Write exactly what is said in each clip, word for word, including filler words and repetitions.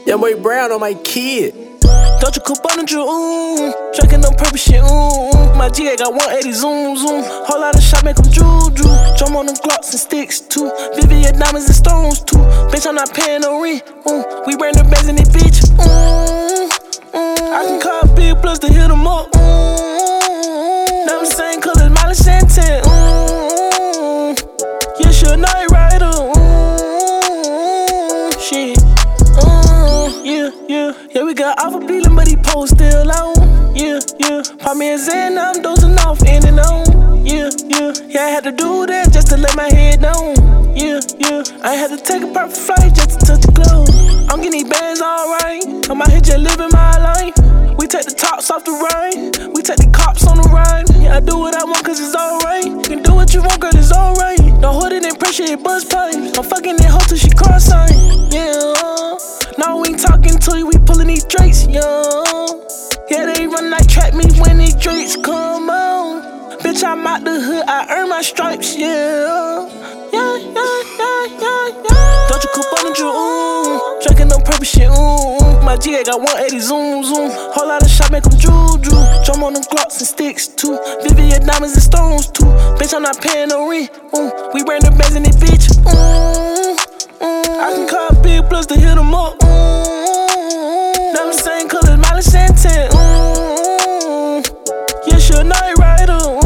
Young boy Brown on my kid. Don't you coop on the ooh, drinking on purpose shit, ooh. My G A got one eighty zoom, zoom. Whole lot of shot make them drew, drew. Jump on them Glocks and sticks, too. Vivian diamonds and stones, too. Bitch, I'm not paying no rent, ooh. We ran the bands in this bitch, ooh, ooh. I can call big plus to hit them up, ooh. Never same colors, Miley Santan, ooh. You should know it right, ooh. Shit. Yeah, yeah, yeah, we got Alpha Beeling, but he post still on. Yeah, yeah, pop me a Zen, I'm dozing off in and on. Yeah, yeah, yeah, I had to do that just to let my head down. Yeah, yeah, I had to take a perfect flight just to touch the globe. I'm getting these bands alright, I'm out here just living my life. We take the tops off the ride, we take the cops on the ride. Yeah, I do what I want cause it's alright. You can do what you want, girl, it's alright. Don't hold it in pressure, it buzz pipes. I'm fucking that hoe till she cross-sign. Yeah, now we ain't talking to you, we pulling these drakes, yo. Yeah, they run like trap me when these drakes come on. Bitch, I'm out the hood, I earn my stripes, yeah. Yeah, yeah, yeah, yeah, yeah. Don't you coop on the ooh, drinking on purpose shit, ooh. My G A got one eighty zoom, zoom. Whole lot of shot make them drew, drew. Jump on them Glocks and sticks, too. Vivian diamonds and stones, too. Bitch, I'm not paying no rent, ooh. We ran the bands in this bitch, ooh. Mm, I can call big plus to hit them up. Mm, never same colors, Miley Santan. Mm, you should know it right.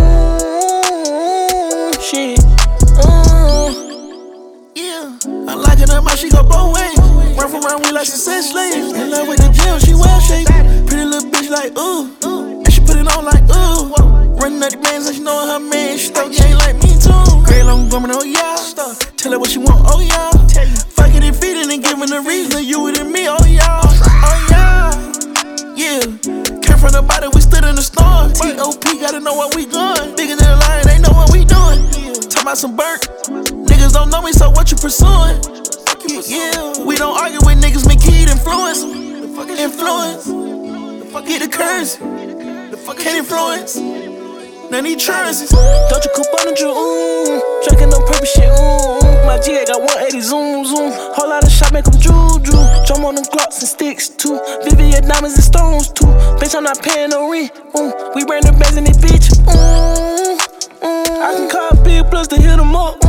Mm, shit. Mm, yeah. I like it up how she go both ways. Run from around, we like she said slaves. In love with the gym, she well shaped. Pretty little bitch like ooh, and she put it on like ooh. Running up the bands like she know her man. She thought game like me too. Great long woman, oh yeah. Tell her what she want, oh yeah. Fuck it and feed it and giving the reason. You it and me, oh yeah. Oh yeah. Yeah. Came from the bottom, we stood in the storm. T O P gotta know what we going. Bigger than a lion, they know what we doing. Talk about some burnt. Niggas don't know me, so what you pursuing? Yeah. We don't argue with niggas, make kid influence. Influence. Get the currency. Can't influence. None these currencies. Don't you coop on the ooh, drinking on purpose shit, ooh. My G A got one eighty zoom, zoom. Whole lot of shot make them drew, drew. Jump on them Glocks and sticks, too. Vivian diamonds and stones, too. Bitch, I'm not paying no rent, ooh. We ran the bands in this bitch, ooh, ooh. I can call big plus to hit them up,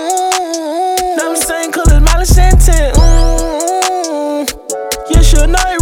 ooh. Never same colors, Miley Santan, ooh. You should know